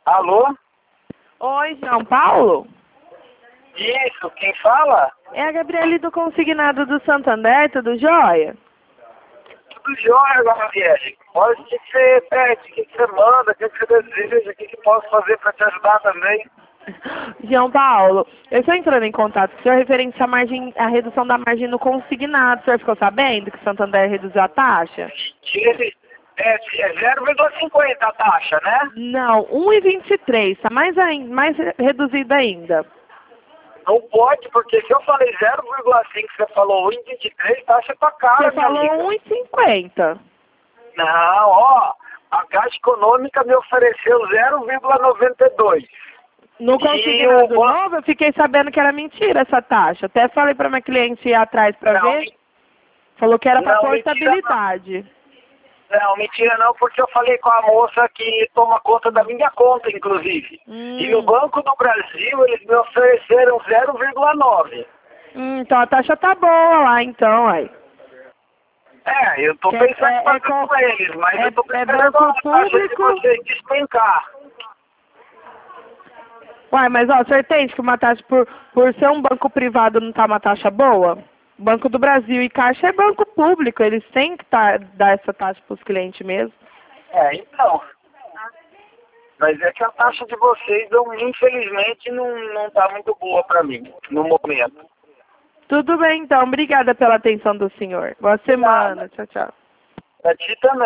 Alô? Oi, João Paulo? Isso, quem fala? É a Gabriele do Consignado do Santander, tudo jóia? Tudo jóia, Gabriele. Pode o que você pede, o que você manda, o que você deseja, o que posso fazer para te ajudar também. João Paulo, eu estou entrando em contato com o senhor referente à redução da margem no consignado. O senhor ficou sabendo que o Santander reduziu a taxa? É 0,50 a taxa, né? Não, 1,23, está mais reduzido ainda. Não pode, porque se eu falei 0,5, você falou 1,23, taxa pra cara, Você minha falou amiga. 1,50. Não, ó, a Caixa Econômica me ofereceu 0,92. No E consignado novo, eu fiquei sabendo que era mentira essa taxa. Até falei para minha cliente ir atrás para ver. Falou que era para não, mentira portabilidade. não, mentira não, porque eu falei com a moça que toma conta da minha conta, inclusive. E no Banco do Brasil, eles me ofereceram 0,9. Então a taxa tá boa lá, então, aí. Eu tô pensando em fazer com eles, mas eu tô pensando banco a taxa de público? vocês despencar. Uai, mas ó, o senhor entende que uma taxa por ser um banco privado não tá uma taxa boa? Banco do Brasil e Caixa é banco público, eles têm que dar essa taxa para os clientes mesmo. Então. Mas é que a taxa de vocês, infelizmente, não tá muito boa pra mim, no momento. Tudo bem, então. Obrigada pela atenção do senhor. Boa semana. Tchau, tchau. Pra ti também.